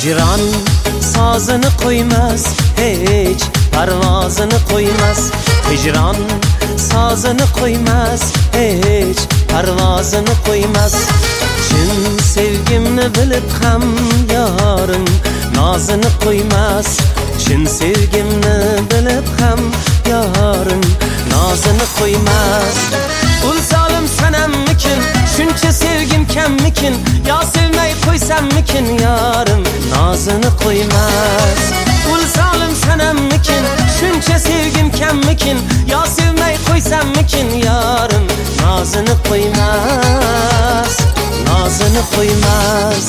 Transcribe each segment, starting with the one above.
Hicran sazını koymaz, hiç parvazını koymaz. Hicran sazını koymaz, hiç parvazını koymaz. Chin sevgimni bilib ham yarım nazını koymaz. Chin sevgimni bilib ham yarım nazını koymaz. Ul zalim sanammikin, shuncha sevgim kammikin, yo sevmay qo'ysammikin yarim nazını koymaz. Ul zalim sanammikin, shuncha sevgim kammikin, yo sevmay qo'ysammikin yarim nazını koymaz, nazını koymaz.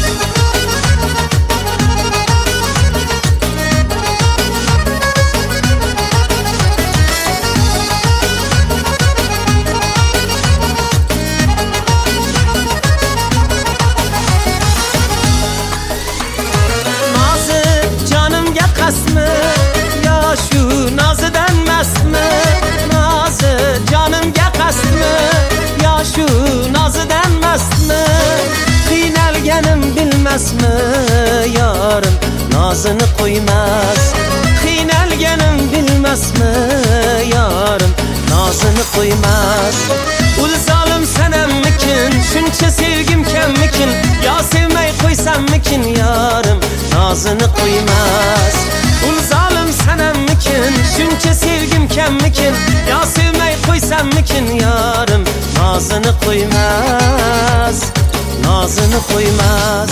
Ya şu nazıdan mastmı, nazı canımga qasdmi, ya şu nazıdan mastmı, qiynalganim bilmasmi yarim nazını qo'ymaz. Qiynalganim bilmasmi yarim nazını qo'ymaz. Ul zolim sanammikin, shuncha sevgim kammikin, yo sevmay qo'ysammikin yarim nazını qo'ymaz. Ul zalim sanammikin, shuncha sevgim kammikin, yo sevmay qo'ysammikin yarim nazını qo'ymaz, nazını qo'ymaz.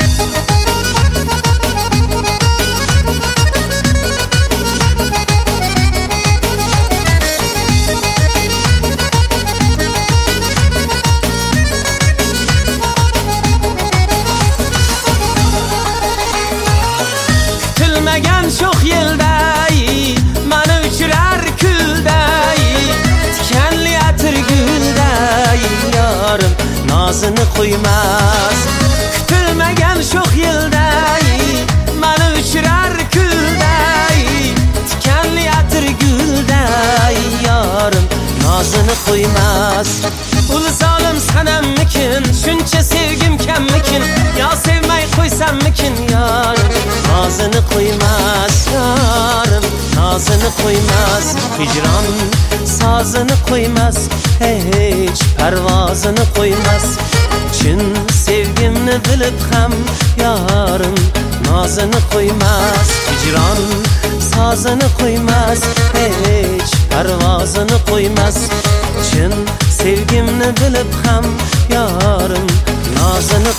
Kutilmagan sho'x yilday mani uchirar kulday, tikanli atir gulday yarim nazını qo'ymaz. Kutilmagan sho'x yilday mani uchirar kulday, tikanli atir gulday yarim nazını qo'ymaz. Ul zolim sanammikin, shuncha sevgim kammikin, yo sevmay qo'ysammikin yarim nazını qo'ymaz yarim nazını qo'ymaz. Hicran sazını koymaz, hiç parvozini qo'ymaz. Chin sevgimni bilib ham yarim nazını qo'ymaz. Hicran sazını koymaz, hiç parvozini qo'ymaz. Chin sevgimni bilib ham yarim nazını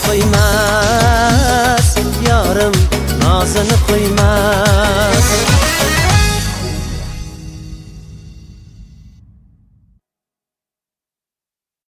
qo'ymaz, yarim nazını qo'ymaz.